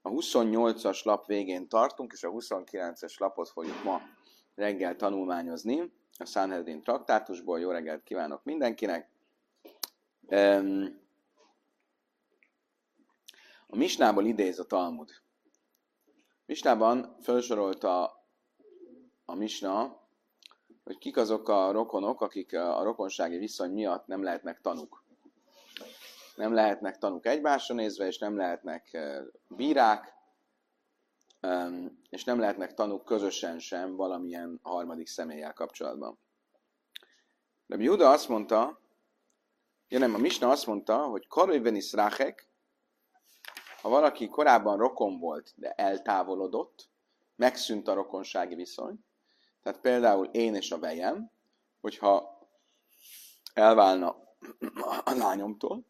A 28-as lap végén tartunk, és a 29-es lapot fogjuk ma reggel tanulmányozni a Sanhedrin traktátusból. Jó reggelt kívánok mindenkinek! A Misnából idéz a Talmud. Misnában felsorolta a Misna, hogy kik azok a rokonok, akik a rokonsági viszony miatt nem lehetnek tanúk. Nem lehetnek tanúk egymásra nézve, és nem lehetnek bírák, és nem lehetnek tanúk közösen sem valamilyen harmadik személlyel kapcsolatban. Rabbi Júda azt mondta, a Misna azt mondta, hogy karőben is ráhek, ha valaki korábban rokon volt, de eltávolodott, megszűnt a rokonsági viszony, tehát például én és a vejem, hogyha elválna a lányomtól,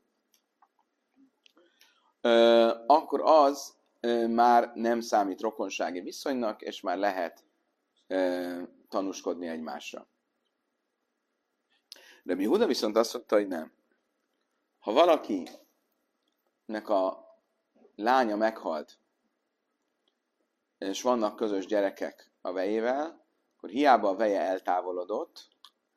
akkor az már nem számít rokonsági viszonynak, és már lehet tanúskodni egymásra. Rabbi Júda viszont azt mondta, hogy nem. Ha valakinek a lánya meghalt, és vannak közös gyerekek a vejével, akkor hiába a veje eltávolodott,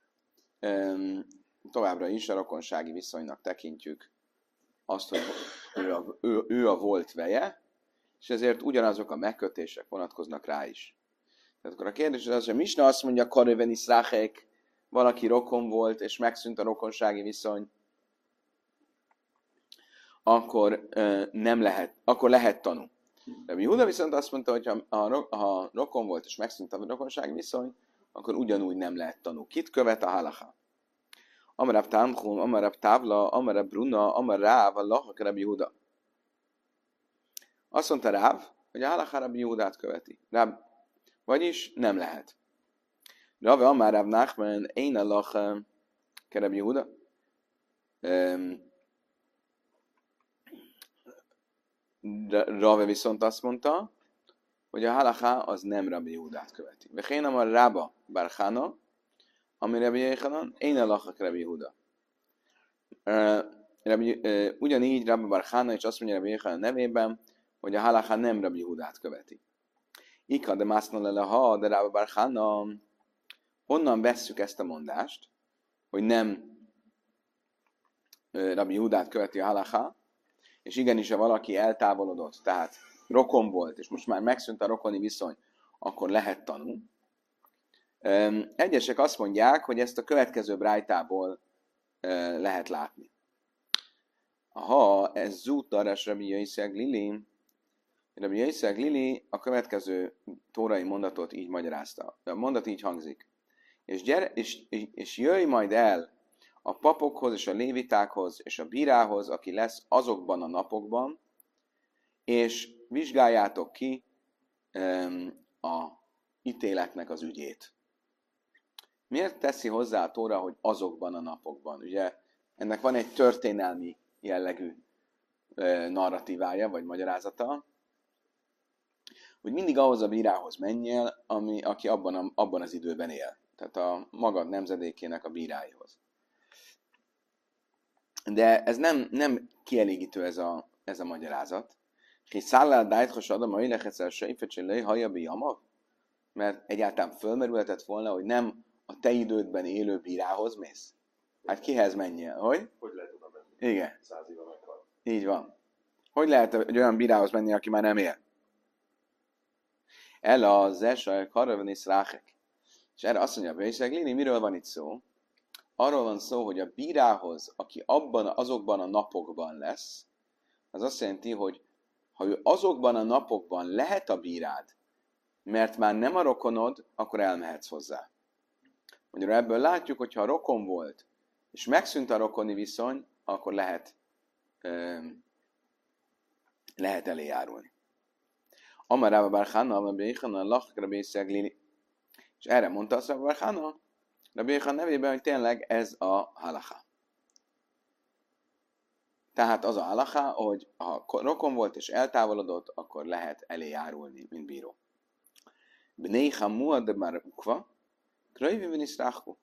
továbbra is a rokonsági viszonynak tekintjük azt, hogy ő a volt veje, és ezért ugyanazok a megkötések vonatkoznak rá is. Tehát akkor a kérdés az, hogy Misna azt mondja, karőben is ráhelyek, valaki rokon volt, és megszűnt a rokonsági viszony, akkor nem lehet, akkor lehet tanú. Rabbi Júda viszont azt mondta, hogy ha rokon volt, és megszűnt a rokonsági viszony, akkor ugyanúgy nem lehet tanú. Kit követ a halacha? Amarab Tamchum, Amarab Távla, Amarab Bruna, Amarab Ráv, Rabbi Júda. Azt mondta Ráv, hogy a halacha Rabbi Júdát követi. Vagyis nem lehet. Rave Amarab Nachman, Ein halacha Rabbi Júda. Rave viszont azt mondta, hogy a halacha az nem Rabbi Júdát követi. Vechén amar Rába Barchana, ami Rabbi Jéhanan, Ein halacha Rabbi Júda. Ugyanígy Rába Barchana is azt mondja Rabbi Jéhanan nevében, hogy a halacha nem Rabbi Júdát követi. Ika de mászna le ha, de Rába Barchana, honnan vesszük ezt a mondást, hogy nem Rabbi Júdát követi a halacha, és igenis, ha valaki eltávolodott, tehát rokon volt, és most már megszűnt a rokoni viszony, akkor lehet tanú. Egyesek azt mondják, hogy ezt a következő brájtából lehet látni. Ha ez zútaras Rabbi Jöjszeg Lili, Rabbi Jöjszeg Lili a következő tórai mondatot így magyarázta. A mondat így hangzik. És jöjj majd el a papokhoz és a lévitákhoz és a bírához, aki lesz azokban a napokban, és vizsgáljátok ki a ítéletnek az ügyét. Miért teszi hozzá a Tóra, hogy azokban a napokban? Ugye ennek van egy történelmi jellegű narratívája, vagy magyarázata, hogy mindig ahhoz a bírához menjél, aki abban az időben él. Tehát a magad nemzedékének a bíráihoz. De ez nem kielégítő ez a magyarázat. Mert egyáltalán fölmerülhetett volna, hogy nem a te idődben élő bírához mész. Hát kihez menjél, hogy? Hogy lehet oda menni? Igen. 100 éve meghalt. Így van. Hogy lehet egy olyan bírához menni, aki már nem él? El az esaj karövenis ráhek. És erre azt mondja, hogy miről van itt szó? Arról van szó, hogy a bírához, aki azokban a napokban lesz, az azt jelenti, hogy ha ő azokban a napokban lehet a bírád, mert már nem a rokonod, akkor elmehetsz hozzá. Magyarul ebből látjuk, hogy ha a rokon volt, és megszűnt a rokoni viszony, akkor lehet elé járulni. Amarába Barchana, Rabbi Jéhanan, Lachra Bészeg, és erre mondta azt Rabbi Barchana, Rabbi Jéhanan nevében, hogy tényleg ez a halacha. Tehát az a halacha, hogy ha rokon volt és eltávolodott, akkor lehet elé járulni, mint bíró. Bnei Chamua de Mar Ukva, Kröjvi Viniszráchku.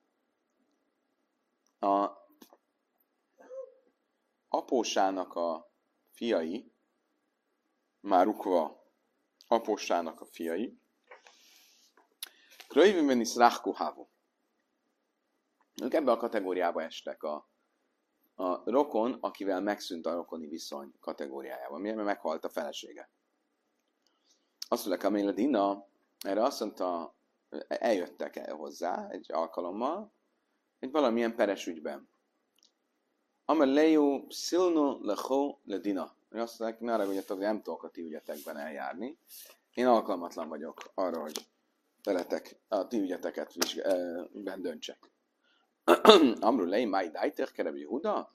A apósának a fiai Márukva apossának a fiai. Kröjvimben is ráhkuhávu. Ők ebbe a kategóriába estek a rokon, akivel megszűnt a rokoni viszony kategóriájában. Miért? Mert meghalt a felesége. Azt mondták, Améla Dina, erre azt mondta, eljöttek el hozzá egy alkalommal, egy valamilyen peres ügyben. Amelejó szilno lecho le Dina. Azt mondják, ne haragudjatok, nem tudok a ti ügyetekben eljárni. Én alkalmatlan vagyok arra, hogy veletek a ti ügyeteket döntsek. Amrul lei máj dájter Rabbi Yehuda?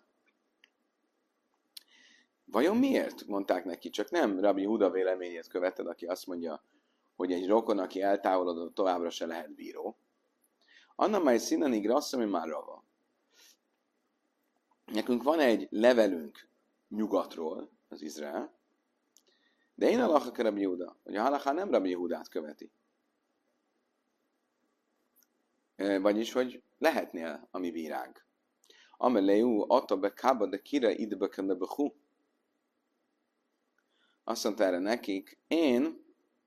Vajon miért? Mondták neki, csak nem Rabbi Yehuda véleményét követed, aki azt mondja, hogy egy rokon, aki eltávolodott, továbbra se lehet bíró. Anna máj színenig rasszom, hogy már rava. Nekünk van egy levelünk nyugatról, az Izrael, de én alakak Rabbi Yehuda, hogy a halaká nem Rabbi Yehudát követi. Vagyis, hogy lehetnél a mi bíránk. Amelejú, atta be kába, de kire idbe kende behu. Azt mondta erre nekik, én,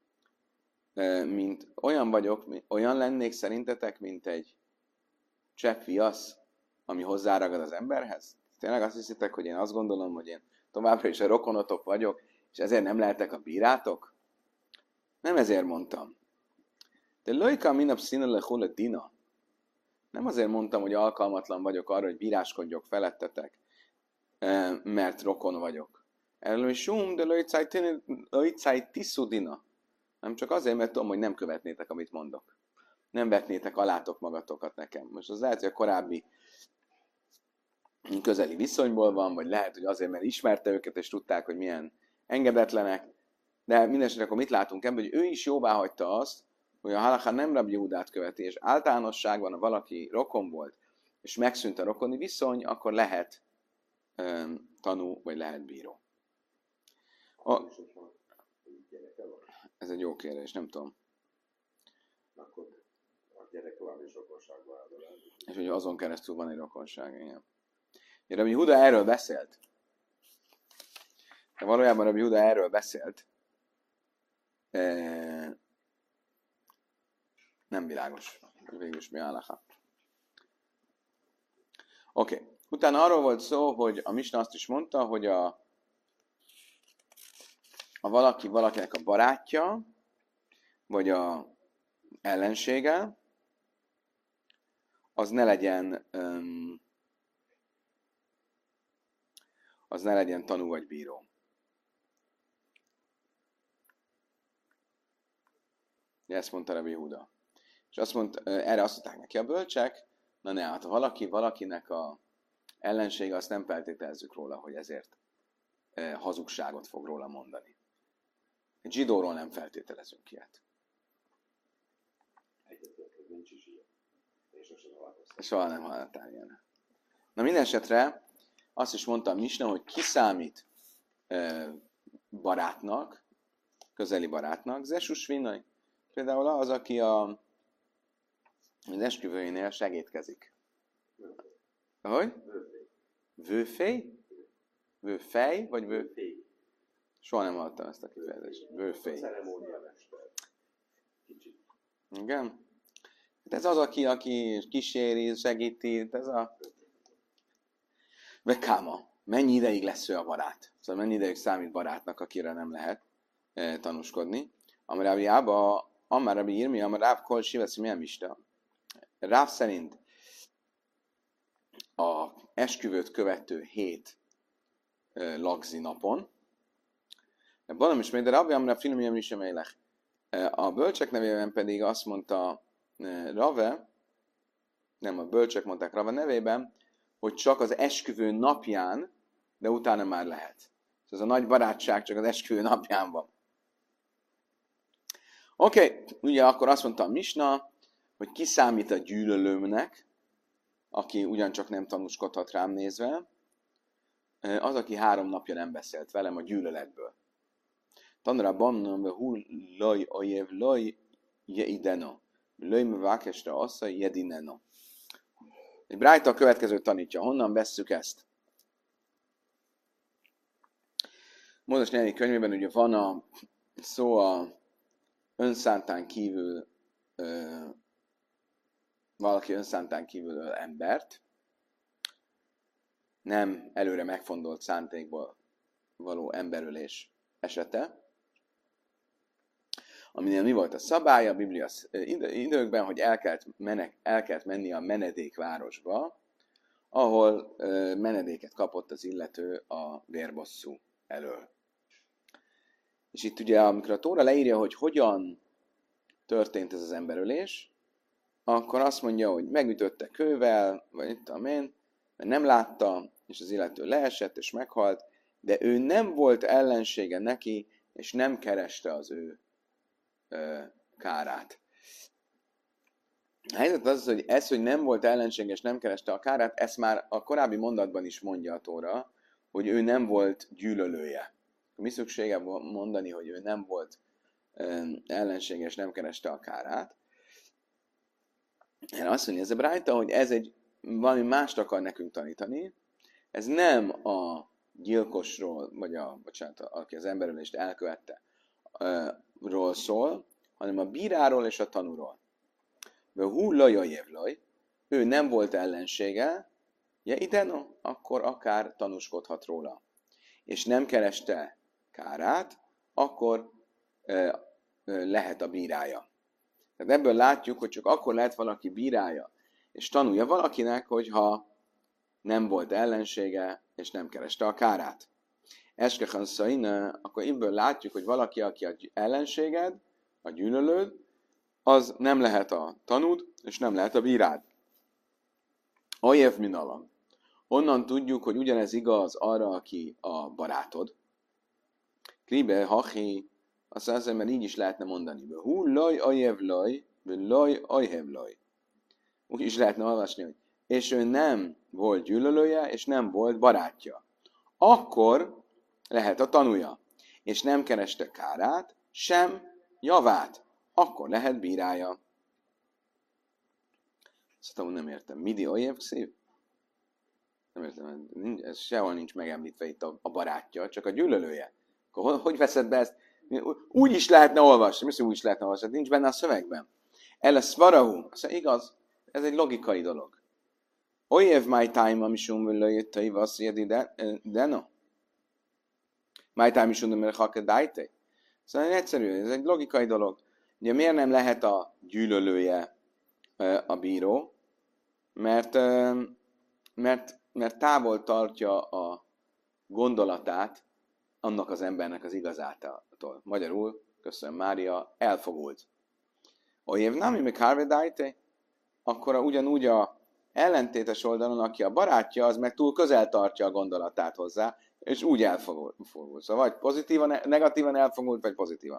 mint olyan vagyok, olyan lennék szerintetek, mint egy csepp viasz, ami hozzáragad az emberhez? Tényleg azt hiszitek, hogy én azt gondolom, hogy én továbbra is a rokonotok vagyok, és ezért nem lehetek a bírátok? Nem ezért mondtam. De lojka minap színele hol dina. Nem azért mondtam, hogy alkalmatlan vagyok arra, hogy bíráskodjak felettetek, mert rokon vagyok. Erről is de lojcáj tiszudina. Nem csak azért, mert tudom, hogy nem követnétek, amit mondok. Nem vetnétek alátok magatokat nekem. Most az lehet, hogy a korábbi közeli viszonyból van, vagy lehet, hogy azért, mert ismerte őket, és tudták, hogy milyen engedetlenek. De mindenesetre akkor mit látunk ebből, hogy ő is jóvá hagyta azt, hogy a halaká nem Rabbi Yehudát követi, és általánosságban, ha valaki rokon volt, és megszűnt a rokoni viszony, akkor lehet tanú, vagy lehet bíró. Ez egy jó kérdés, nem tudom. Akkor a gyerek tovább is rokonságban áll. És hogy azon keresztül van egy rokonság, igen. Rabbi Yehuda erről beszélt. De valójában Rabbi Yehuda erről beszélt. Nem világos, hogy végül is mi állaha. Oké. Utána arról volt szó, hogy a Misna azt is mondta, hogy a valakinek a barátja, vagy a ellensége, az ne legyen tanú vagy bíró. Ezt mondta Rabbi Yehuda. És erre azt mondták neki a bölcsek, na ne, hát ha valakinek a ellensége, azt nem feltételezzük róla, hogy ezért hazugságot fog róla mondani. Egy zsidóról nem feltételezünk ilyet. Nincs is ilyen. Soha nem hallottál ilyen. Na minden esetre azt is mondta a Misna, hogy ki számít barátnak, közeli barátnak, zesus vinnai. Például az, aki az esküvőjénél segítkezik. Hogy? Vőfej? Vőfej? Vagy vőfej? Soha nem hallottam ezt a kifejezést. Vőfej. Igen? Hát ez az, aki kíséri, segíti, ez a... Vekáma. Mennyi ideig lesz ő a barát? Szóval mennyi ideig számít barátnak, akire nem lehet tanúskodni? Amarabi Ába, Amarabi Irmi, Amarab Kol Sivesz, milyen mista? Ráv szerint a esküvőt követő 7 lagzi napon, valami is még, de Rabbi Amra filmjem is emelek. A bölcsek nevében pedig azt mondta Rave, nem a bölcsek mondták Rave nevében, hogy csak az esküvő napján, de utána már lehet. Ez a nagy barátság csak az esküvő napján van. Oké, ugye akkor azt mondta a Misna, hogy ki számít a gyűlölőmnek, aki ugyancsak nem tanúskodhat rám nézve, az, aki 3 napja nem beszélt velem a gyűlöletből. Tanra bannom ve hu loj ojev loj jeideno. Loj me vákesre assza jedineno. Egy brájta a következőt tanítja. Honnan vesszük ezt? Mózes 4. könyvében ugye van a szó a önszántán kívül, valaki önszántán kívül öl embert, nem előre megfontolt szántékból való emberölés esete, aminél mi volt a szabály a Biblia időkben, hogy el kellett menni a menedékvárosba, ahol menedéket kapott az illető a vérbosszú elől. És itt ugye, amikor a Tóra leírja, hogy hogyan történt ez az emberölés, akkor azt mondja, hogy megütötte kővel, vagy itt amén, mert nem látta, és az illető leesett, és meghalt, de ő nem volt ellensége neki, és nem kereste az ő kárát. A helyzet az, hogy nem volt ellensége, és nem kereste a kárát, ezt már a korábbi mondatban is mondja a Tóra, hogy ő nem volt gyűlölője. Mi szüksége mondani, hogy ő nem volt ellensége, és nem kereste a kárát? Én azt mondja, ez a brájta, hogy ez valami mást akar nekünk tanítani. Ez nem a gyilkosról, vagy aki az emberölést elkövette, ról szól, hanem a bíráról és a tanúról. Ő nem volt ellensége, akkor akár tanúskodhat róla. És nem kereste kárát, akkor lehet a bírája. Tehát ebből látjuk, hogy csak akkor lehet valaki bírája, és tanulja valakinek, hogyha nem volt ellensége, és nem kereste a kárát. Eskechan szaina, akkor ebből látjuk, hogy valaki, aki a ellenséged, a gyűlölőd, az nem lehet a tanúd, és nem lehet a bírád. Ajev minalam. Onnan tudjuk, hogy ugyanez igaz arra, aki a barátod. Kribe, hachi, azt mondja, mert így is lehetne mondani. Hú, laj, ajev, laj, laj, ajev, laj. Úgy is lehetne olvasni, hogy és ő nem volt gyűlölője, és nem volt barátja. Akkor lehet a tanúja. És nem kereste kárát, sem javát. Akkor lehet bírája. Szóval nem értem. Midi ojev szív? Nem értem. Ez sehol nincs megemlítve itt a barátja, csak a gyűlölője. Akkor hogy veszed be ezt? Úgy is lehetne olvasni. Mi úgy is lehetne olvasni? Nincs benne a szövegben. El a szvarahu. Szóval igaz, ez egy logikai dolog. Ojev my time, ami sumvöllő jött a ivasz, de no. My time is under hake dajte. Szóval egyszerű, ez egy logikai dolog. Ugye miért nem lehet a gyűlölője a bíró? Mert távol tartja a gondolatát annak az embernek az igazától. Magyarul, köszönöm Mária, elfogult. Ojev nami meg harvedajte, akkor ugyanúgy a ellentétes oldalon, aki a barátja, az meg túl közel tartja a gondolatát hozzá, és úgy elfogult. Szóval vagy pozitívan, negatívan elfogult, vagy pozitívan.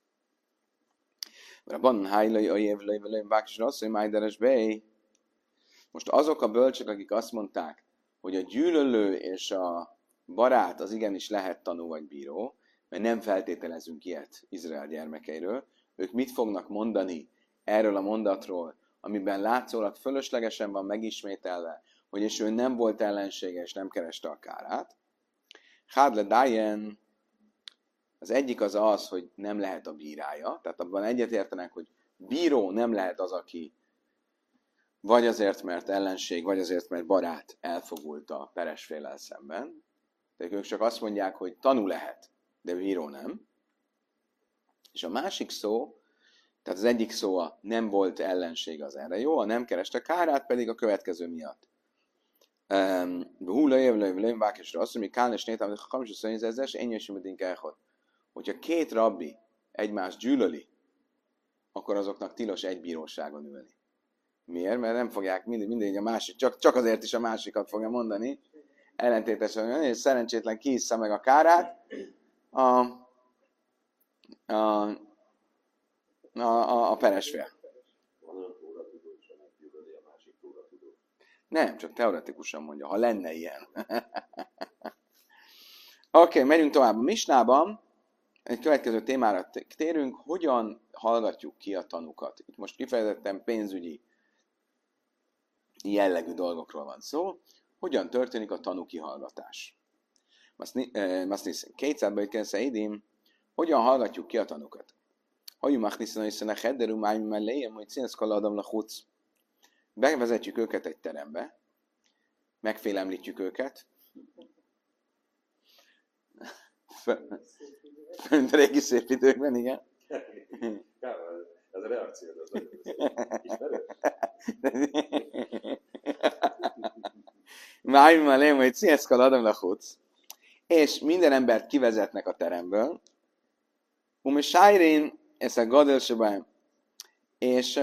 Most azok a bölcsök, akik azt mondták, hogy a gyűlölő és a barát az igenis lehet tanú vagy bíró, mert nem feltételezünk ilyet Izrael gyermekeiről, ők mit fognak mondani erről a mondatról, amiben látszólag fölöslegesen van megismételve, hogy és ő nem volt ellensége, és nem kereste a kárát. Hádle Dayen, az egyik az, hogy nem lehet a bírája, tehát abban egyetértenek, hogy bíró nem lehet az, aki vagy azért, mert ellenség, vagy azért, mert barát elfogult a peresféllel szemben. Tehát ők csak azt mondják, hogy tanú lehet, de bíró nem. És a másik szó, tehát az egyik szó a nem volt ellenség az erre jó, a nem kereste kárát pedig a következő miatt. Hogyha két rabbi egymást gyűlöli, akkor azoknak tilos egy bíróságon ülni. Miért? Mert nem fogják mindig a másik, csak azért is a másikat fogja mondani. Ellentétesen, és szerencsétlen kiissza meg a kárát, a peresfél. Nem, csak teoretikusan mondja, ha lenne ilyen. Oké, megyünk tovább. A Misnában egy következő témára térünk, hogyan hallgatjuk ki a tanukat. Itt most kifejezetten pénzügyi jellegű dolgokról van szó. Hogyan történik a tanú kihallgatás? Masznisz, 200 édim, hogyan hallgatjuk ki a tanukat? Hajú machniszna, hiszen a hedderú máj melléjem, hogy színeszkala adamnak huc. Bevezetjük őket egy terembe, megfélemlítjük őket, fönt régi szép időkben, igen. Ez a reakció, az nagyon ismerős. Májmi mellé, hogy színeszkal adom lachuc, és minden embert kivezetnek a teremből, Sájrén, ez a gadelsebáim, és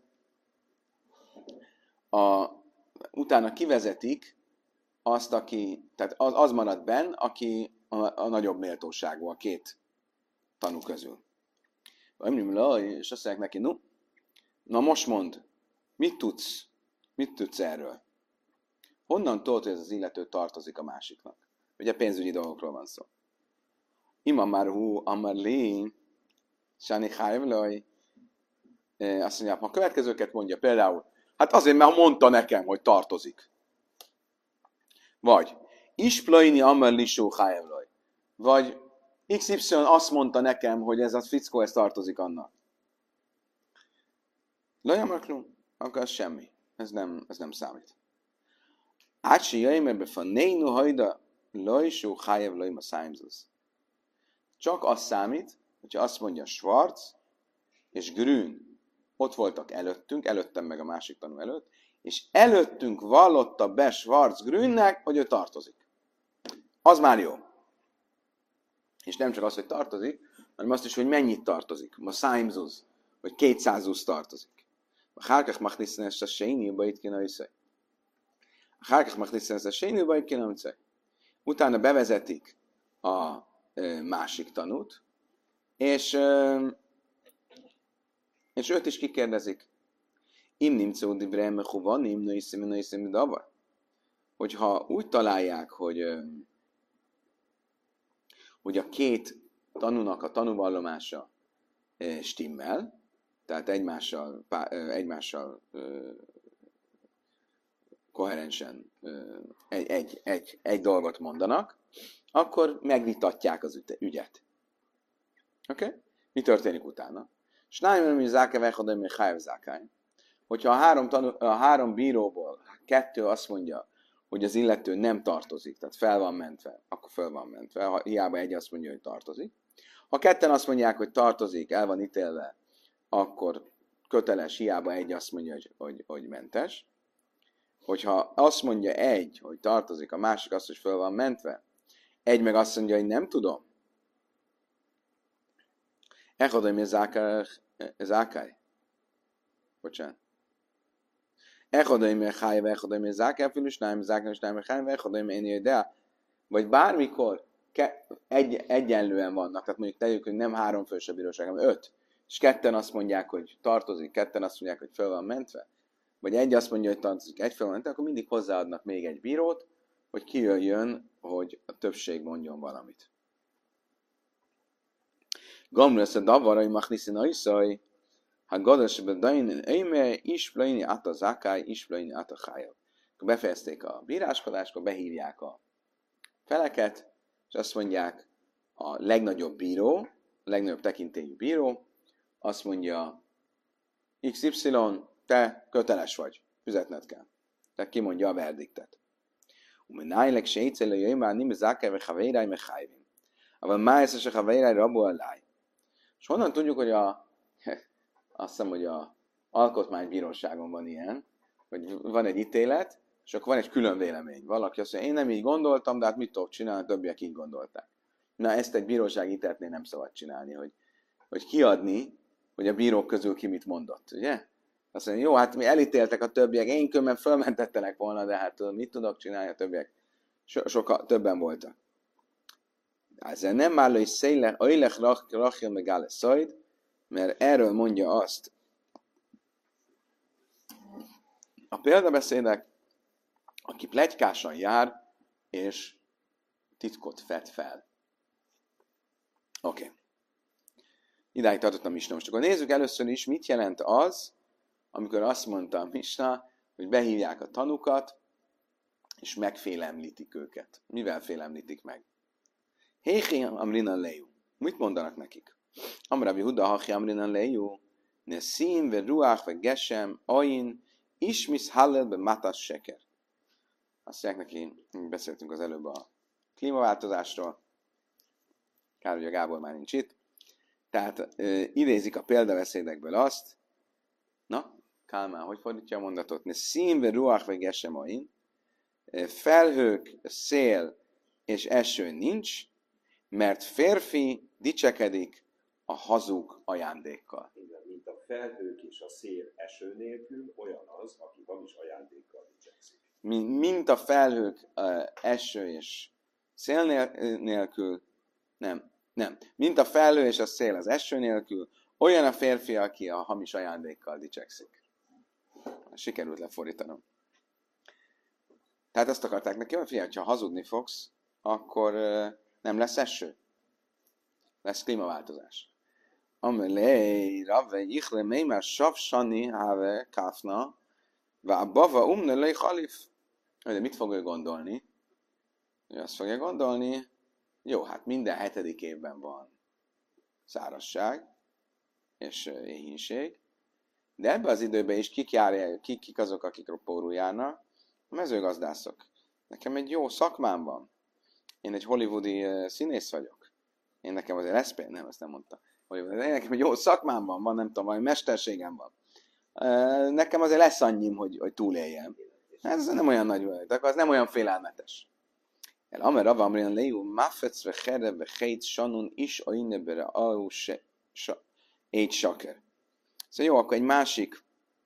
utána kivezetik azt, aki, tehát az marad benn, aki a nagyobb méltóságú, a két tanú közül. És azt mondják neki, na most mondd, mit tudsz erről? Honnan tudod, hogy ez az illető tartozik a másiknak? Ugye pénzügyi dolgokról van szó. Imam már amar lé, sáni hájvlaj. Azt mondja, ha a következőket mondja, például, hát azért, mert mondta nekem, hogy tartozik. Vagy, isplaini amar lisó hájvlaj. Vagy, XY azt mondta nekem, hogy ez a fickó, ez tartozik annak. Lajamarklum, akkor az semmi. Ez nem számít. Ácsi jöjjön, mert nénu hajda, lajsó hájev lajma szájmzusz. Csak az számít, hogyha azt mondja Schwarz és Grün ott voltak előttem meg a másik tanú előtt, és előttünk vallotta be Schwarz Grünnek, hogy ő tartozik. Az már jó. És nem csak az, hogy tartozik, hanem azt is, hogy mennyit tartozik. Ma szájmzusz, vagy 200 tartozik. A hárkach machnisszen ezt a sényűbe itt kéne össze. A hárkach machnisszen ezt a sényűbe itt kéne össze. Utána bevezetik a másik tanút, és őt is kikérdezik. Im nimcó divre mechuvan, im nőiszem davar. Hogyha úgy találják, hogy a két tanúnak a tanúvallomása stimmel, tehát egymással koherensen egy dolgot mondanak, akkor megvitatják az ügyet. Oké? Mi történik utána? Snájmön, hogyha a három bíróból 2 azt mondja, hogy az illető nem tartozik, tehát fel van mentve, akkor fel van mentve, ha hiába egy azt mondja, hogy tartozik. Ha 2 azt mondják, hogy tartozik, el van ítélve, akkor köteles, hiába egy azt mondja, hogy mentes. Hogyha azt mondja egy, hogy tartozik, a másik azt, hogy fel van mentve, egy meg azt mondja, hogy nem tudom. Echodai mi zákály. Bocsánat. Echodai mi háj, echodai mi zákály, fülös nájm zákály, és nájm háj, echodai mi én de. Vagy bármikor egyenlően vannak, tehát mondjuk tegyük, hogy nem 3 fős a bíróság, hanem 5. És 2 azt mondják, hogy tartozik, 2 azt mondják, hogy fel van mentve, vagy egy azt mondja, hogy tartozik, egy fel van mentve, akkor mindig hozzáadnak még egy bírót, hogy kijöjjön, hogy a többség mondjon valamit. Gamra ezt a davarai machniszi naiszai, ha gadasebben dainen eime, isplaini ata zakály, isplaini ata chájav. Akkor befejezték a bíráskodást, akkor behívják a feleket, és azt mondják, a legnagyobb bíró, a legnagyobb tekintélyű bíró, azt mondja, XY, te köteles vagy, fizetned kell. Tehát kimondja a verdiktet. Nájlek se éjszele jöjjön már nem zákály, vagy havéráj, meg hájvim. Ával májsz, a havéráj rabó aláj. És honnan tudjuk, hogy azt hiszem, hogy a alkotmánybíróságon van ilyen, hogy van egy ítélet, és akkor van egy külön vélemény. Valaki azt mondja, én nem így gondoltam, de hát mit tudok csinálni, a többiek így gondolták. Na, ezt egy bíróság ítéletnél nem szabad csinálni, hogy kiadni, hogy a bírók közül ki mit mondott, ugye? Azt mondja, jó, hát mi elítéltek a többiek, én különben fölmentettelek volna, de hát mit tudok csinálni, a többiek sokkal többen voltak. Ezzel nem áll, hogy széllek, ajlek rachil meg áll szajd, mert erről mondja azt a példabeszédek, aki pletykásan jár, és titkot fed fel. Oké. Idáig tartottam Misna. Most akkor nézzük először is, mit jelent az, amikor azt mondta a Misna, hogy behívják a tanukat, és megfélemlítik őket. Mivel félemlítik meg? Héhi amrinan lejú. Mit mondanak nekik? Amrabi Huda hachi amrinan lejú. Ne szín, ve ruach, ve gesem, ain, ismis hallel be matas seker. Azt mondják neki, beszéltünk az előbb a klímaváltozásról. Kár, hogy a Gábor már nincs itt. Tehát idézik a példaveszédekből azt, na, Kálmán, hogy fordítja a mondatot? Ne színve ruach vagy gesemain, felhők, szél és eső nincs, mert férfi dicsekedik a hazug ajándékkal. Igen, mint a felhők és a szél eső nélkül, olyan az, aki hamis ajándékkal dicsekszik. Mint a felhők, eső és szél nélkül, nem. Mint a felhő és a szél az eső nélkül, olyan a férfi, aki a hamis ajándékkal dicsekszik. Sikerült lefordítanom. Tehát azt akarták neki, hogy figyelj, ha hazudni fogsz, akkor nem lesz eső. Lesz klímaváltozás. Amelé, Rave, Ichle, Mémár, Savsani, Have, Káfna, Bava, Umne, Lej, Halif. De mit fog ő gondolni? Ő azt fogja gondolni, jó, hát minden 7. évben van szárazság és éhínség, de ebben az időben is kik azok, akik pórul járnak? A mezőgazdászok. Nekem egy jó szakmám van. Én egy hollywoodi színész vagyok. Én nekem azért lesz pénz, nem, ezt nem mondta. Én nekem egy jó szakmám van, nem tudom, valami mesterségem van. Nekem azért lesz annyim, hogy túléljem. Ez nem olyan nagy, de az nem olyan félelmetes. El Amer Rava Amrinan Lejú, Mafetz ve Chere ve Cheit Sanun is a innebere au egy saker. Szóval jó, akkor egy másik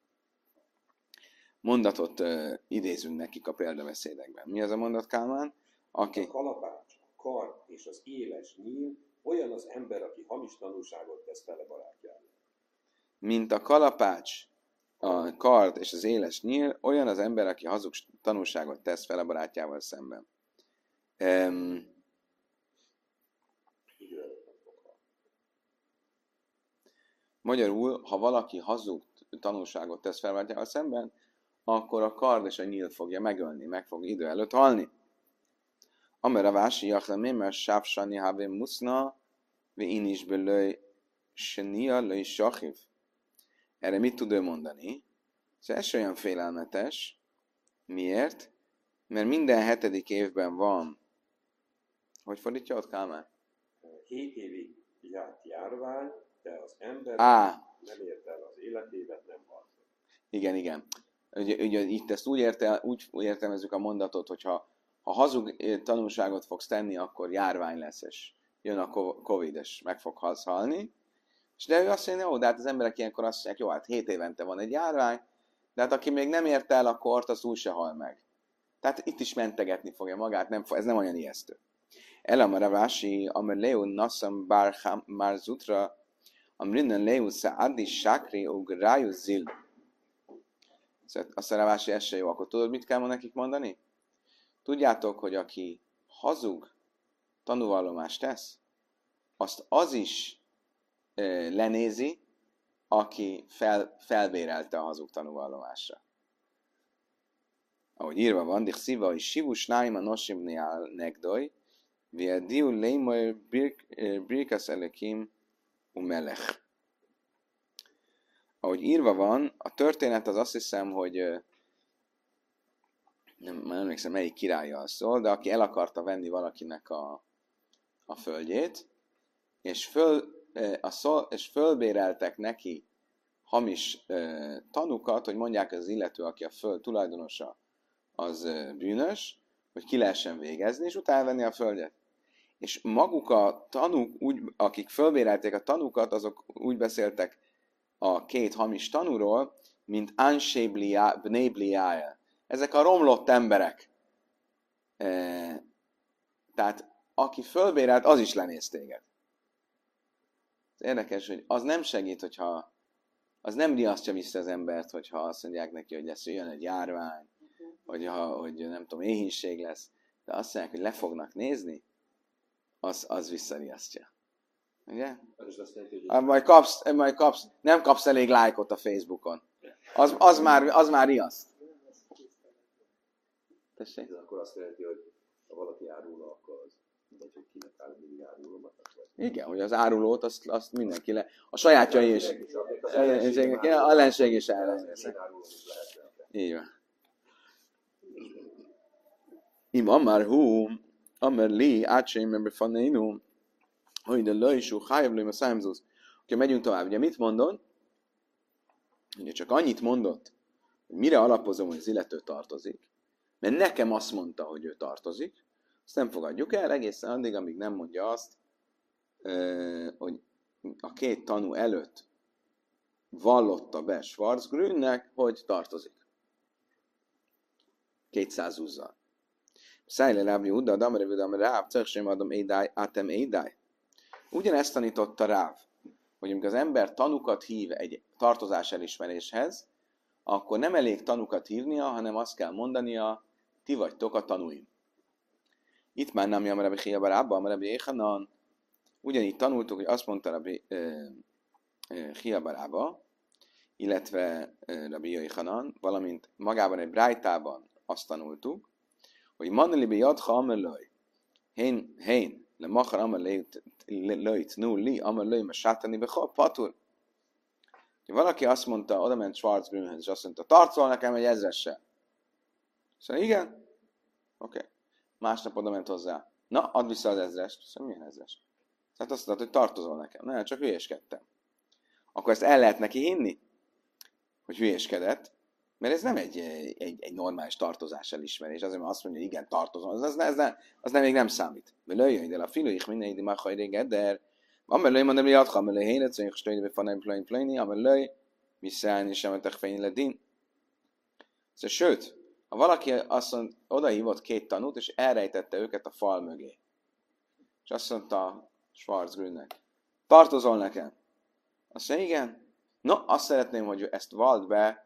mondatot idézünk nekik a példabeszédekben. Mi az a mondat, Kálmán? A kalapács, a kard és az éles nyíl olyan az ember, aki hamis tanúságot tesz fele barátjának. Mint a kalapács, a kard és az éles nyíl, olyan az ember, aki hazug tanúságot tesz fele barátjával szemben. Magyarul, ha valaki hazug tanúságot tesz fele barátjával szemben, akkor a kard és a nyíl fogja megölni, meg fog idő előtt halni. Amera vási jachle mémer sávsani havé muszna, ve in is belőj senia löj sachiv. Erre mit tud ő mondani? Ez olyan félelmetes. Miért? Mert minden 7. évben van. Hogy fordítja ott, Kálmán? 7 évig járt járvány, de az ember nem ért el az életévet, nem halt. Igen. Ugye itt ezt úgy értelmezzük a mondatot, hogy ha hazug tanulságot fogsz tenni, akkor járvány lesz, és jön a Covid, és meg fog halni. És de ő azt mondja, jó, de hát az emberek ilyenkor azt mondják, jó, hát 7 évente van egy járvány, de hát aki még nem ért el a kort, az úgy se hal meg. Tehát itt is mentegetni fogja magát, ez nem olyan ijesztő. Elam Ravási, Amer Leu Nassam Bar Marzutra, Amrinnen Leu Saadi Sakri Ugrayu Zil. Azt a Ravási, ez se jó, akkor tudod, mit kell nekik mondani? Tudjátok, hogy aki hazug tanúvallomást tesz, azt az is lenézi, aki felbérelte a hazug tanúvallomásra. Ahogy írva van, dich szíva, hogy sivus náima nosimniál negdoj, via diu lémoj birkas elekim umelech. Ahogy írva van, a történet az azt hiszem, hogy nem emlékszem, melyik királlyal szól, de aki el akarta venni valakinek a földjét, és fölbéreltek neki hamis tanukat, hogy mondják az illető, aki a föld tulajdonosa, az bűnös, hogy ki lehessen végezni, és utána venni a földet. És maguk a tanúk, akik fölbérelték a tanukat, azok úgy beszéltek a 2 hamis tanúról, mint Ansébli-Bnébliáel. Ezek a romlott emberek. Tehát aki fölbérelt, az is lenéz téged. Ez érdekes, hogy az nem segít, hogyha az nem riasztja vissza az embert, hogyha azt mondják neki, hogy lesz jön egy járvány, hogy nem tudom, éhínség lesz, de azt mondják, hogy le fognak nézni, az visszariasztja. Ugye? Majd kapsz, nem kapsz elég lájkot a Facebookon. Az már riaszt. Tessék? Ez akkor azt jelenti, hogy ha valaki árulna, akkor az mindegy, hogy kinek áll, Igen, hogy az árulót, azt mindenki a sajátjai is. Ellenség is ellenőrzi. Így van. Im amar hu, amar li, átseim member faneinu, hogy de lajsú, hájavlőm a számzóz. Oké, megyünk tovább. Ugye mit mondod? Ugye csak annyit mondott, hogy mire alapozom, hogy az illető tartozik. Mert nekem azt mondta, hogy ő tartozik. Azt nem fogadjuk el egészen addig, amíg nem mondja azt, hogy a két tanú előtt vallotta be Schwarzgrünnek, hogy tartozik. 200 uzzal. Szájle Ráv Júda, Damre Vidam Ráv, Cöksém adom édáj, átem édáj. Ugyanezt tanította Ráv, hogy amikor az ember tanukat hív egy tartozás elismeréshez, akkor nem elég tanukat hívnia, hanem azt kell mondania, ti vagytok a tanúim. Itt már nem Rabbi Chia bar Abba, Rabbi Yechanan, ugyanígy tanultuk, hogy azt mondta Rabbi Chia bar Abba, illetve Rabbi Yechanan, valamint magában egy brájtában azt tanultuk, hogy Maneli be Jadcha Ameloj, Hén, le Machar Ameloj, Tnu Li, Ameloj, Mesátani Becha, Patur. Valaki azt mondta, oda ment Schwarzgrünhez, és azt mondta, tartszol nekem egy 1000-essel. Szóval igen? Oké. Másnap oda ment hozzá. Na, add vissza az 1000-est. Szóval milyen 1000-est? Tehát azt mondta, hogy tartozol nekem. Nem, csak hülyéskedtem. Akkor ezt el lehet neki hinni, hogy hülyéskedett, mert ez nem egy normális tartozás elismerés. Azért, mert azt mondja, hogy igen, tartozom. Az nem még nem számít. Mert lőjön ide a filőik, minden idi már hajréged, de amelőj mondom, hogy adha, amelőj hénet, szóval stöjni befanem plöjni, amelőj, misszállni sem a fején ledin. Szóval, sőt, ha valaki azt mondja, odahívott két tanút, és elrejtette őket a fal mögé. És azt mondta Schwarzgrünnek, tartozol nekem? Azt mondja, igen. No, azt szeretném, hogy ezt vald be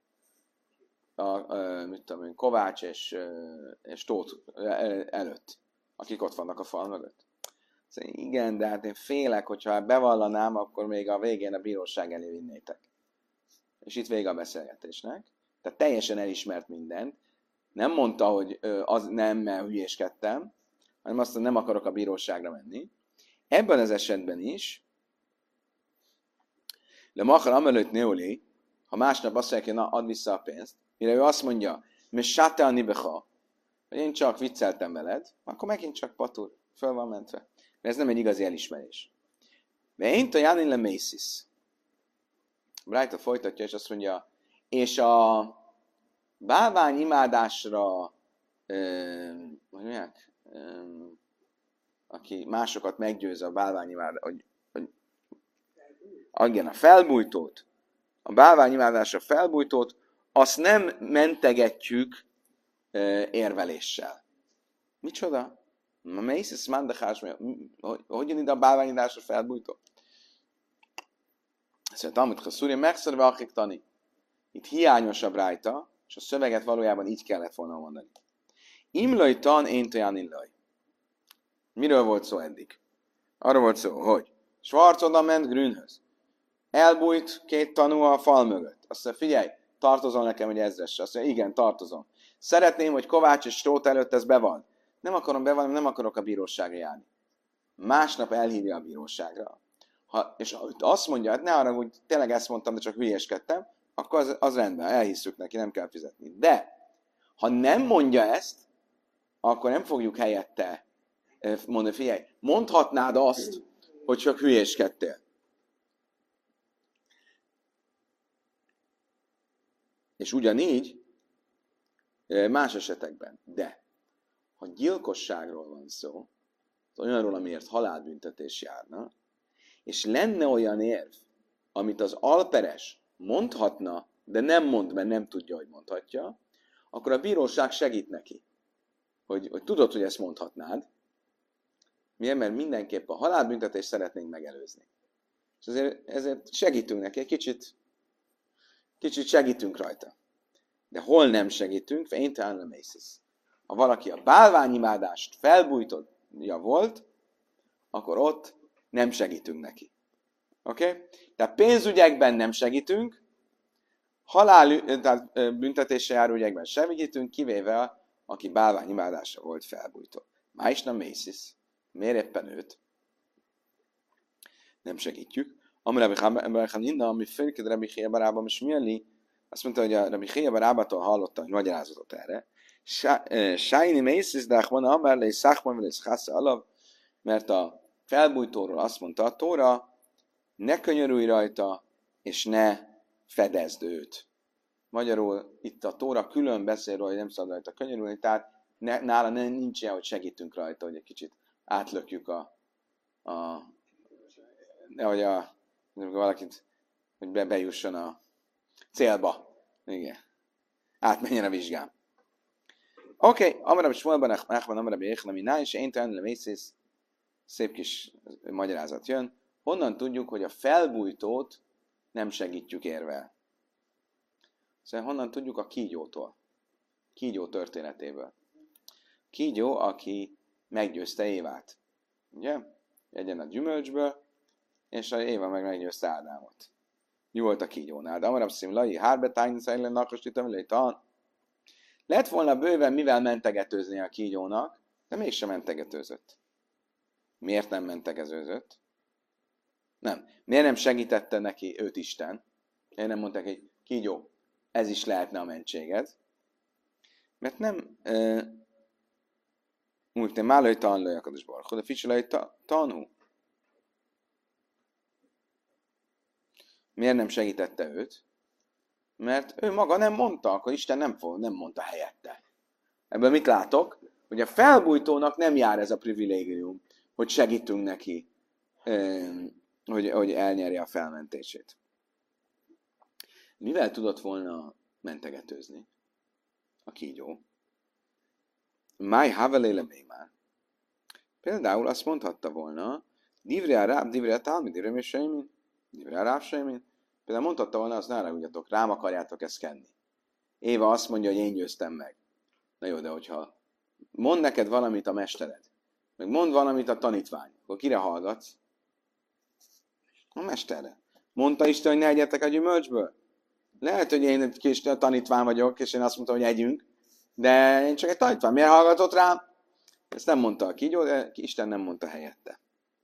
mit tudom én, Kovács és Tóth előtt, akik ott vannak a fal mögött. Szóval, igen, de hát én félek, hogyha bevallanám, akkor még a végén a bíróság elé vinnétek. És itt vége a beszélgetésnek. Tehát teljesen elismert mindent. Nem mondta, hogy az nem, mert hülyéskedtem, hanem azt, hogy nem akarok a bíróságra menni. Ebben az esetben is, le Machar Amelőt Neoli, ha másnap azt mondja, hogy na, add vissza a pénzt, mire ő azt mondja, mert sátelni beha, hogy én csak vicceltem veled, akkor megint csak patur, föl van mentve. Mert ez nem egy igazi elismerés. De én Janin le Macy's. Brájta folytatja, és azt mondja, és a bálványimádásra, hogy mondják, aki másokat meggyőz a bálványimádásra, hogy adjon a felbújtót, a bálványimádásra felbújtót, azt nem mentegetjük érveléssel. Micsoda? A Macy's mandachás, hogy jön ide a bálványimádásra felbújtó? Szóval Talmud Chaszúria megszerve akik tani. Itt hiányosabb rajta, és a szöveget valójában így kellett volna mondani. Imlaj tan én toján illaj. Miről volt szó eddig? Arról volt szó, hogy Schwarz oda ment Grünhöz. Elbújt két tanú a fal mögött. Azt mondja, figyelj, tartozol nekem egy 1000-essel. Azt mondja, igen, tartozom. Szeretném, hogy Kovács és Tóth előtt ez bevan. Nem akarom bevanni, nem akarok a bíróságra járni. Másnap elhívja a bíróságra. És azt mondja, hát ne arra, hogy tényleg ezt mondtam, de csak hülyéskedtem, akkor az rendben, elhisszük neki, nem kell fizetni. De, ha nem mondja ezt, akkor nem fogjuk helyette mondani, figyelj, mondhatnád azt, hogy csak hülyéskedtél. És ugyanígy más esetekben. De, ha gyilkosságról van szó, olyanról, amiért halálbüntetés járna, és lenne olyan érv, amit az alperes mondhatna, de nem mond, mert nem tudja, hogy mondhatja, akkor a bíróság segít neki, hogy tudod, hogy ezt mondhatnád. Miért? Mert mindenképp a halálbüntetést szeretnénk megelőzni. És ezért segítünk neki, egy kicsit segítünk rajta. De hol nem segítünk? Én talán a Macy's. Ha valaki a bálványimádást felbújtottja volt, akkor ott nem segítünk neki. Oké? Okay? Tehát pénzügyekben nem segítünk, tehát büntetéssel járó ügyekben sem segítünk, kivéve aki bálványimádásra volt felbújtó. Má is nem Macy's. Miért éppen őt? nem segítjük. Amire Rabbi ami félked Rabbi Chia Barában is mielli, azt mondta, hogy a Rabbi Chia Barától hallotta egy magyarázatot erre. Sájni mészis, de van amár le szachman vele szchasze alav, mert a felbújtóról azt mondta a Tóra, ne könyörülj rajta, és ne fedezd őt. Magyarul itt a Tóra külön beszél róla, hogy nem szabad rajta könyörülni, tehát nála nincs ilyen, hogy segítünk rajta, hogy egy kicsit átlökjük nehogy valakit, hogy bejusson a célba. Igen. Átmenjen a vizsgám. Oké, Amarab is volban, Nachman Amarab Jechlemi Ná, és én talán lemészész, szép kis magyarázat jön. Honnan tudjuk, hogy a felbújtót nem segítjük érvel? Szóval honnan tudjuk a kígyótól? Kígyó történetéből. Kígyó, aki meggyőzte Évát. Ugye? Egyen a gyümölcsből, és a Éva meg meggyőzte Ádámot. Mi volt a kígyónál? De Amarab Szimlai, Hárbetány, Szajlen, Nakosítom, Létan. Lett volna bőven mivel mentegetőzni a kígyónak, de mégsem mentegetőzött. Miért nem mentegetőzött? Nem. Miért nem segítette neki őt Isten? Miért nem mondták, hogy kígyó, ez is lehetne a mentséged? Mert nem úgy, nem állj tanulja a Kadosh Baruch Hu, de ficsilaj tanul. Miért nem segítette őt? Mert ő maga nem mondta, akkor Isten nem mondta helyette. Ebből mit látok? Hogy a felbújtónak nem jár ez a privilégium, hogy segítünk neki, hogy elnyerje a felmentését. Mivel tudott volna mentegetőzni a kígyó? Máj haveléle már. Például azt mondhatta volna, divre a ráb, divre a talmi, divre mi sejmin, divre a ráb sejmin. Például mondhatta volna, azt ne haragudjatok, rám akarjátok ezt kenni. Éva azt mondja, hogy én győztem meg. Na jó, de hogyha mond neked valamit a mestered, meg mond valamit a tanítvány, akkor kire hallgatsz? A mesterre. Mondta Isten, hogy ne egyetek a gyümölcsből? Lehet, hogy én egy kis tanítvány vagyok, és én azt mondtam, hogy együnk, de én csak egy tanítvány. Miért hallgatott rám? Ezt nem mondta a kígyó, de Isten nem mondta helyette.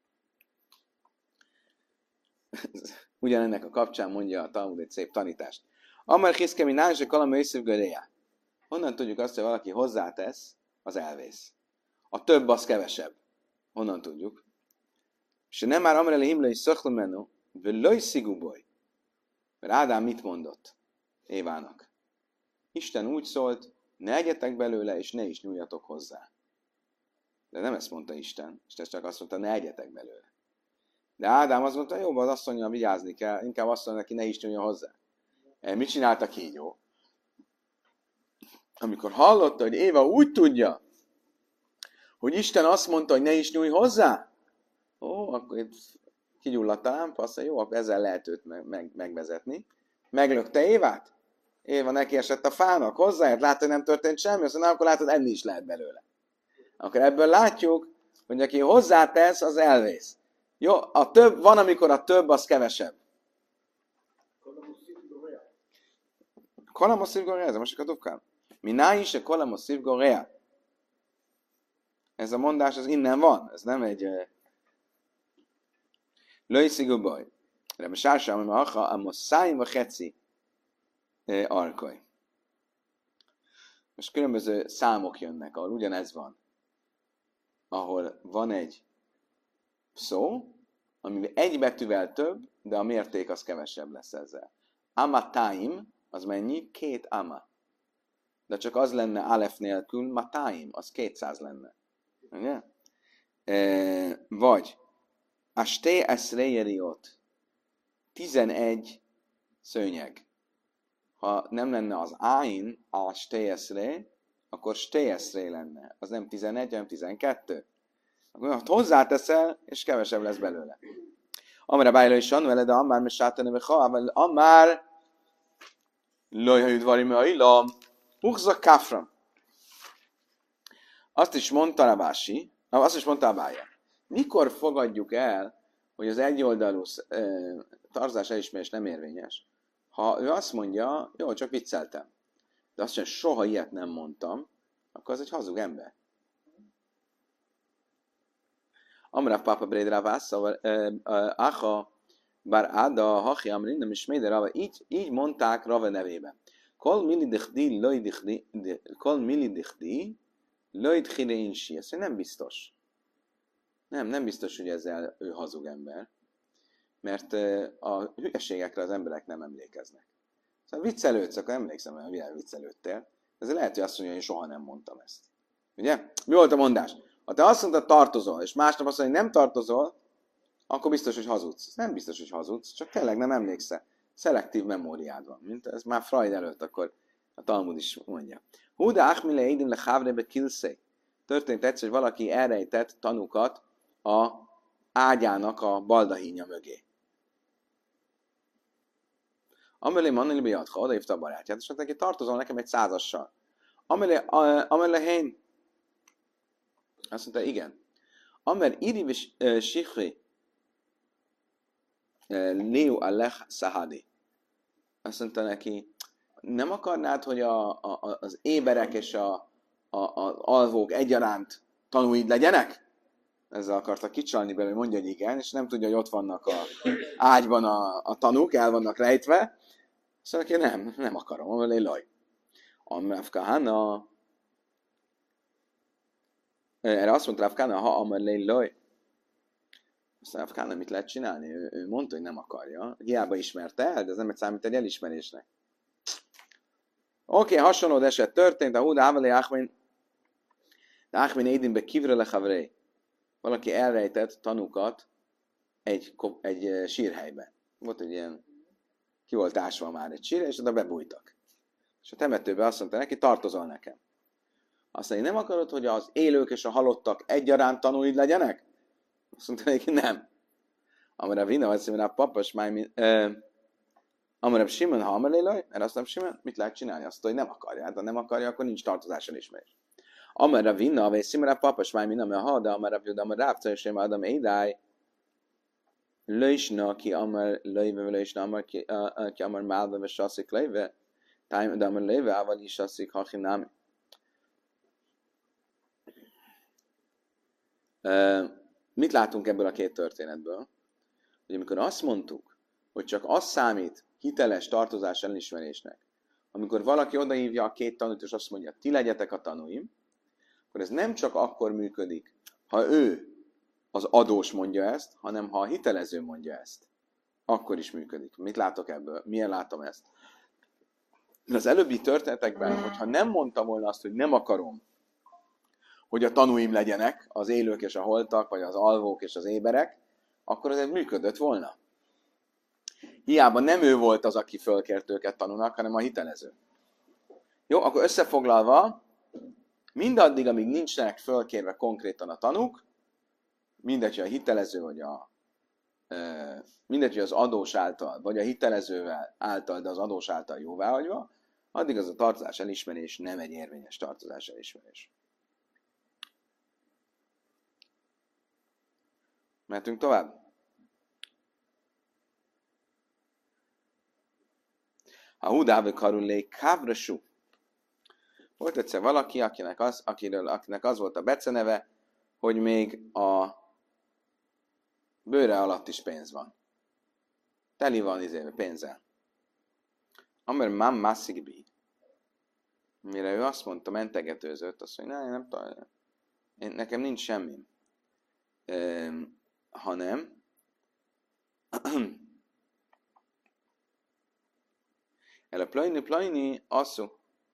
Ugyanennek a kapcsán mondja a Talmud egy szép tanítást. Amar hiszkemi názse kalama őszívgöréjá. Honnan tudjuk azt, hogy valaki hozzátesz, az elvész. A több az kevesebb. Honnan tudjuk? És nem már amrele himlei szöchlemenő, völöj sziguboly. Mert Ádám mit mondott Évának? Isten úgy szólt, ne egyetek belőle, és ne is nyúljatok hozzá. De nem ezt mondta Isten. Isten csak azt mondta, ne egyetek belőle. De Ádám azt mondta, jó, az asszonnyal vigyázni kell, inkább azt mondja neki, ne is nyúljon hozzá. Mit csinált a kígyó? Amikor hallotta, hogy Éva úgy tudja, hogy Isten azt mondta, hogy ne is nyújj hozzá, akkor itt kigyulladt a lámpa, azt mondja, jó, akkor ezzel lehet őt megvezetni. Meglökte Évát? Éva neki esett a fának, hozzáért, látta, hogy nem történt semmi, azt mondja, akkor látod, enni is lehet belőle. Akkor ebből látjuk, hogy aki hozzátesz, az elvész. Jó, a több, van, amikor a több, az kevesebb. Kolamoszív gorea, ez a másik a dufkám. Miná is a kolamoszív gorea. Ez a mondás, az innen van. Ez nem egy... Lőjszigú baj. Rebbe Sársám, hogy maha, a mosszáim a heci arkaj. Most különböző számok jönnek, ahol ugyanez van. Ahol van egy szó, ami egy betűvel több, de a mérték az kevesebb lesz ezzel. Amatáim, az mennyi? 2 ama. De csak az lenne alef nélkül, matáim, az 200 lenne. Ugye? Vagy a sté eszrejeriot 11 szőnyeg. Ha nem lenne az áin, a sté eszre, akkor sté eszre lenne. Az nem 11, hanem 12. Akkor hozzáteszel, és kevesebb lesz belőle. Amire bájla is van vele, de amár me sátane me ha, amár lojhajú dvarim hajlam, húzza káfram. Azt is mondta Rabási, azt is mondta Abája. Mikor fogadjuk el, hogy az egyoldalú tarzás elismerés nem érvényes? Ha ő azt mondja, jó, csak vicceltem, de azt mondja, soha ilyet nem mondtam, akkor az egy hazug ember. Amra papa bréd rávásza, Acha bár Áda, Hachi Amrin, nem is Méde Rava. Így mondták Rava nevében. Kol milidichdi, löjdchide insi. Ezt nem biztos. Nem biztos, hogy ezzel ő hazug ember. Mert a hülyeségekre az emberek nem emlékeznek. Szóval viccelődsz, akkor emlékszem, hogy milyen viccelődtél. Ez lehet, hogy azt mondja, hogy én soha nem mondtam ezt. Ugye? Mi volt a mondás? Ha te azt mondtad, tartozol, és másnap azt mondja, hogy nem tartozol, akkor biztos, hogy hazudsz. Ez nem biztos, hogy hazudsz, csak tényleg nem emlékszel. Szelektív memóriád van. Mint ez már Freud előtt, akkor a Talmud is mondja. Húda achmile eidim le chavrébe kilszé. Történt egyszer, hogy valaki elrejtett tanukat a ágyának a baldahínja mögé. Amelé manili biadha, odaívta a barátját, és azt neki tartozol nekem egy 100-assal. Amelé hén. Azt mondta, igen. Amer iri sikri Léu Alech Szahadi. Azt mondta neki, nem akarnád, hogy az éberek és az alvók egyaránt tanúid legyenek? Ezzel akarta kicsalni belőle, mondja, hogy igen, és nem tudja, hogy ott vannak a ágyban a tanúk, el vannak rejtve. Azt mondja, neki, nem akarom, amelé laj. Amrav Kahana. Erre azt mondta Rav Kahana, ha amelé laj. Aztán Rav Kahana mit lehet csinálni? Ő mondta, hogy nem akarja. Hiába ismerte el, de ez nem számít egy elismerésnek. Oké, hasonló eset történt, a Húda Avalé Achmin, de Achmin Édinbe kivre le havré. Valaki elrejtett tanúkat egy sírhelybe. Volt egy ilyen, ki volt ásva már egy sír, és oda bebújtak. És a temetőbe azt mondta neki, tartozol nekem. Azt mondja, nem akarod, hogy az élők és a halottak egyaránt tanúid legyenek? Azt mondta neki, nem. Amara vina, vagy szimra papas, Amara Simon, ha amelélaj, mert azt nem Simon, mit lehet csinálni? Azt mondta, hogy nem akarja. Hát ha nem akarja, akkor nincs tartozással ismerés. Amara vinna, vagy szimra papas, mert ha, de amara viuda, amara rápca, és adam édáj, löjsna, ki amar löjve, löjsna, amar ki amar málva, vagy sasszik löjve, de amar löjve, ával is sasszik, hachinami. Mit látunk ebből a két történetből? Hogy amikor azt mondtuk, hogy csak az számít hiteles tartozás elismerésnek, amikor valaki odahívja a két tanút, és azt mondja, ti legyetek a tanúim, akkor ez nem csak akkor működik, ha ő az adós mondja ezt, hanem ha a hitelező mondja ezt. Akkor is működik. Mit látok ebből? Milyen látom ezt? Az előbbi történetekben, hogyha nem mondtam volna azt, hogy nem akarom, hogy a tanúim legyenek, az élők és a holtak, vagy az alvók és az éberek, akkor ez működött volna. Hiába nem ő volt az, aki fölkért őket tanúnak, hanem a hitelező. Jó, akkor összefoglalva, mindaddig, amíg nincsenek fölkérve konkrétan a tanúk, mindegy, hogy a hitelező, vagy mindegy, hogy az adós által, vagy a hitelezővel által, de az adós által jóváhagyva, addig az a tartozás elismerés nem egy érvényes tartozás elismerés. Mehetünk tovább? A Hudáve karulé kávresú. Volt egyszer valaki, akinek az volt a beceneve, hogy még a bőre alatt is pénz van. Teli van pénzzel. Amir mam massigbi. Mire ő azt mondta, mentegetőzött, azt mondja, nem tudom, nekem nincs semmi. Hanem el a plajni asszú.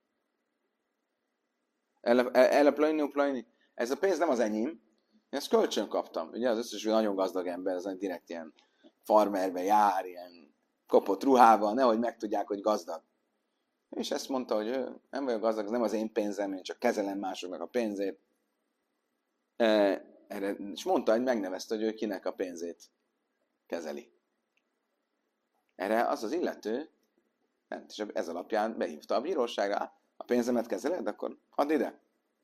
El a plajni. Ez a pénz nem az enyém. Én ezt kölcsön kaptam. Ugye az összes nagyon gazdag ember, az direkt ilyen farmerbe jár, ilyen kopott ruhával, nehogy megtudják, hogy gazdag. És ezt mondta, hogy ő nem vagyok gazdag, ez nem az én pénzem, én csak kezelem másoknak a pénzét. És mondta, hogy megnevezte, hogy ő kinek a pénzét kezeli. Erre az illető, és ez alapján behívta a bíróságra, a pénzemet kezeled, akkor add ide.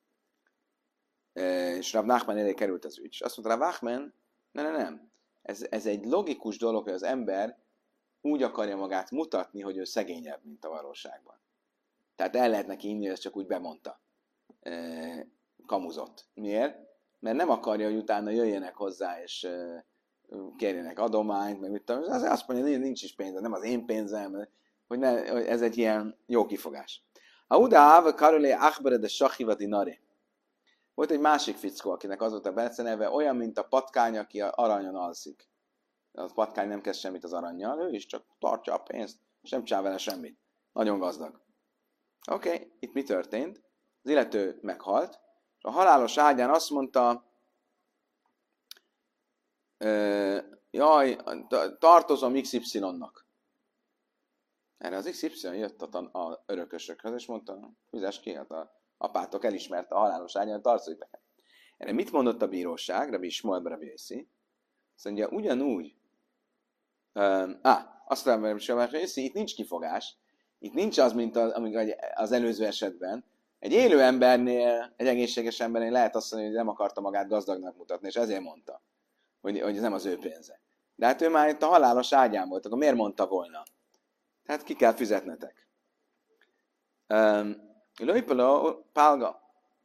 És Rav Nachman elé került az ügy. És azt mondta, Rav Nachman, nem. Ez egy logikus dolog, hogy az ember úgy akarja magát mutatni, hogy ő szegényebb, mint a valóságban. Tehát el lehet neki inni, hogy ezt csak úgy bemondta. Kamuzott. Miért? mert nem akarja, hogy utána jöjjenek hozzá, és kérjenek adományt, meg mit tudom, az azt mondja, hogy nincs is pénz, nem az én pénzem, hogy ez egy ilyen jó kifogás. A Uda Karolé Achbere de Sachiva Dinari. Volt egy másik fickó, akinek az volt a beceneve, olyan, mint a patkány, aki aranyon alszik. A patkány nem kezd semmit az arannyal, ő is csak tartja a pénzt, és nem csinál vele semmit. Nagyon gazdag. Oké, itt mi történt? Az illető meghalt, és a halálos ágyán azt mondta, jaj, tartozom XY-nak. Erre az XY jött a örökösökhöz, és mondta, fizess ki, hát a apátok elismerte a halálos ágyán, tartozik nekem. Erre mit mondott a bíróság, Rabbi Shmuel Rabbi Yossi? Azt mondja, ugyanúgy, azt mondja, Rabbi Yossi, itt nincs kifogás, itt nincs az, mint az előző esetben. Egy élő embernél, egy egészséges embernél lehet azt mondani, hogy nem akarta magát gazdagnak mutatni, és ezért mondta, hogy ez nem az ő pénze. De hát ő már itt a halálos ágyán volt, akkor miért mondta volna? Tehát ki kell fizetnetek. Lőpölő, pálga.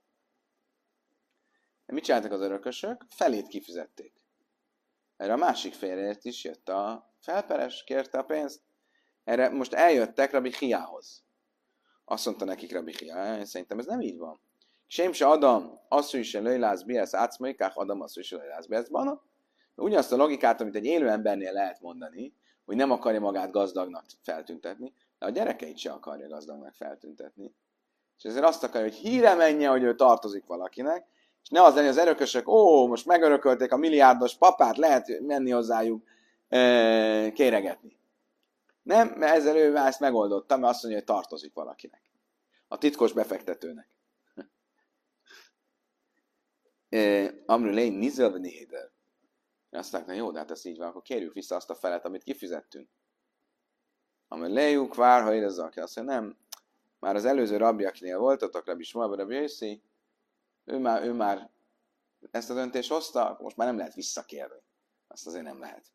Mit csináltak az örökösök? Felét kifizették. Erre a másik félért is jött a felperes, kérte a pénzt. Erre most eljöttek Rabbi Chiához. Azt mondta nekik Rabbi Chiá, szerintem ez nem így van. Sém se Adam, asszú is se lőjlász biesz átszmaikák, Adam asszú is se lőjlász biesz bana. Ugyanazt a logikát, amit egy élő embernél lehet mondani, hogy nem akarja magát gazdagnak feltüntetni, de a gyerekeit se akarja gazdagnak feltüntetni. És ezért azt akarja, hogy híre menjen, hogy ő tartozik valakinek, és ne az lenni az örökösök, most megörökölték a milliárdos papát, lehet menni hozzájuk kéregetni. Nem, mert ezzel ő már ezt megoldotta, mert azt mondja, hogy tartozik valakinek. A titkos befektetőnek. Amrulén nizelve néheder. Azt mondták, jó, de hát ez így van, akkor kérjük vissza azt a felet, amit kifizettünk. Amrulén vár, ha érezze, aki azt mondja, nem, már az előző rabbi, akinél voltatok, Rabbi Shmuel, Rabbi Yossi, ő már ezt a döntést hozta, most már nem lehet visszakérni. Azt azért nem lehet.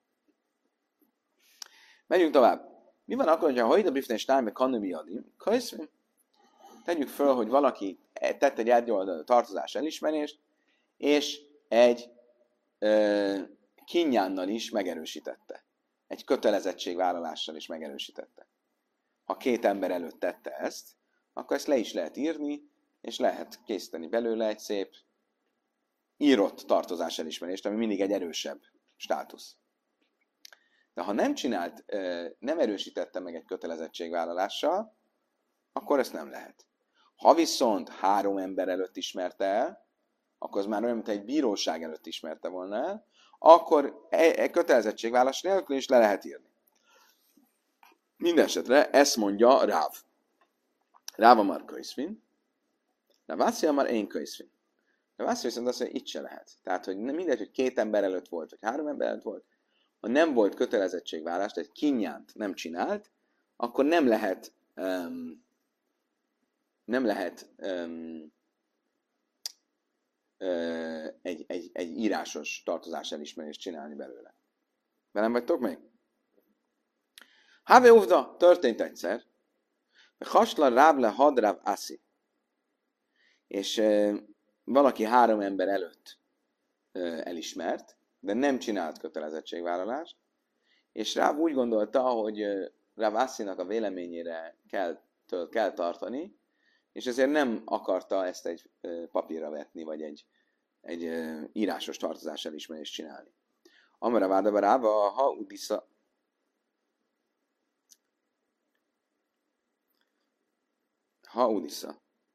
Megyünk tovább. Mi van akkor, hogyha Hajda Bifne Steinbe Kanumi Adim? Tegyük föl, hogy valaki tett egy egyoldalú tartozás elismerést, és egy kinjánnal is megerősítette. Egy kötelezettségvállalással is megerősítette. Ha két ember előtt tette ezt, akkor ezt le is lehet írni, és lehet készíteni belőle egy szép írott tartozás elismerést, ami mindig egy erősebb státusz. De ha nem csinált, nem erősítette meg egy kötelezettségvállalással, akkor ezt nem lehet. Ha viszont 3 ember előtt ismerte el, akkor az már olyan, mint egy bíróság előtt ismerte volna el, akkor egy kötelezettségvállalás nélkül is le lehet írni. Mindenesetre ezt mondja Ráv. Ráv amar könyszfin, Ravászi amar én könyszfin. Ravászi viszont azt mondja, itt se lehet. Tehát, hogy mindegy, hogy 2 ember előtt volt, vagy 3 ember előtt volt, ha nem volt kötelezettségvállás, tehát kinjánt nem csinált, akkor nem lehet egy írásos tartozás elismerést csinálni belőle. Velem vagytok még? Háve uvda, történt egyszer, hasla ráble hadráv aszi. És valaki 3 ember előtt elismert, de nem csinált kötelezettségvállalást, és Ráv úgy gondolta, hogy Ráv Asszinak a véleményére kell tartani, és ezért nem akarta ezt egy papírra vetni, vagy egy írásos tartozás elismerést csinálni. Amara váda Ráva, ha udisza. Ha udisza.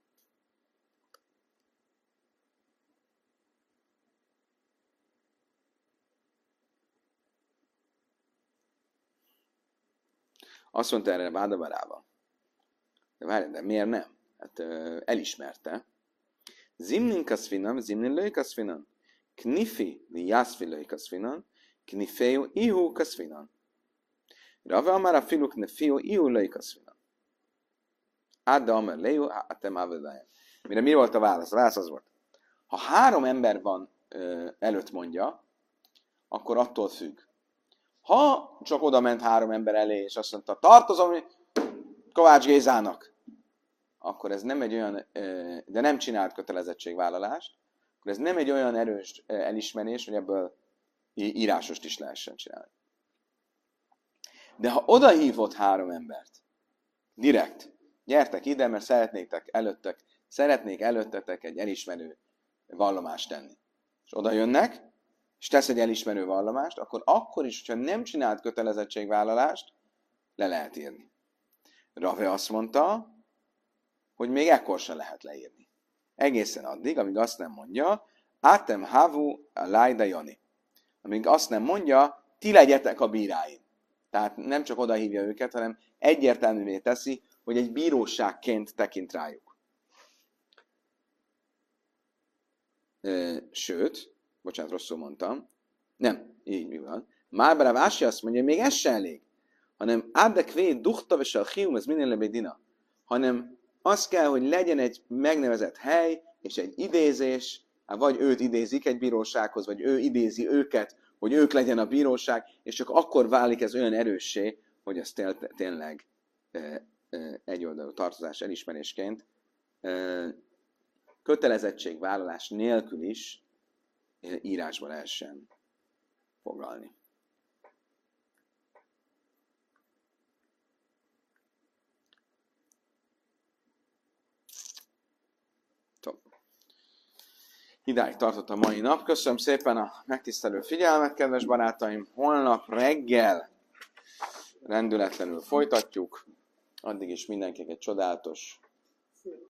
Azt mondta erre Váda Barába. De várj, de miért nem? Hát elismerte. Zimnin kaszfinan, zimnin löj kaszfinan. Knifi li jászfi löj kaszfinan. Knifeju ihu kaszfinan. Rave amar a filu knifiu ihu löj kaszfinan. Adda amar leju, atem avedáján. Mire mi volt a válasz? A válasz az volt. Ha 3 ember van előtt mondja, akkor attól függ. Ha csak oda ment 3 ember elé, és azt mondta, tartozom Kovács Gézának, akkor ez nem egy olyan, de nem csinált kötelezettségvállalást, akkor ez nem egy olyan erős elismerés, hogy ebből írásost is lehessen csinálni. De ha oda hívott 3 embert, direkt, gyertek ide, mert szeretnék előttetek egy elismerő vallomást tenni. És oda jönnek, és tesz egy elismerő vallomást, akkor is, hogyha nem csinált kötelezettségvállalást, le lehet írni. Rave azt mondta, hogy még ekkor sem lehet leírni. Egészen addig, amíg azt nem mondja, átem havu a lájda jani. Amíg azt nem mondja, ti legyetek a bíráim. Tehát nem csak oda hívja őket, hanem egyértelművé teszi, hogy egy bíróságként tekint rájuk. Sőt, bocsánat, rosszul mondtam. Nem, így van. Márbara Vási azt mondja, hogy még ez se elég. Hanem árdekvé duchta és a hium, ez minél lebédina. Hanem az kell, hogy legyen egy megnevezett hely, és egy idézés, vagy őt idézik egy bírósághoz, vagy ő idézi őket, hogy ők legyen a bíróság, és csak akkor válik ez olyan erőssé, hogy ez tényleg egyoldalú tartozás elismerésként kötelezettségvállalás nélkül is írásba lehessen foglalni. Idáig tartott a mai nap. Köszönöm szépen a megtisztelő figyelmet, kedves barátaim. Holnap reggel rendületlenül folytatjuk. Addig is mindenkinek egy csodálatos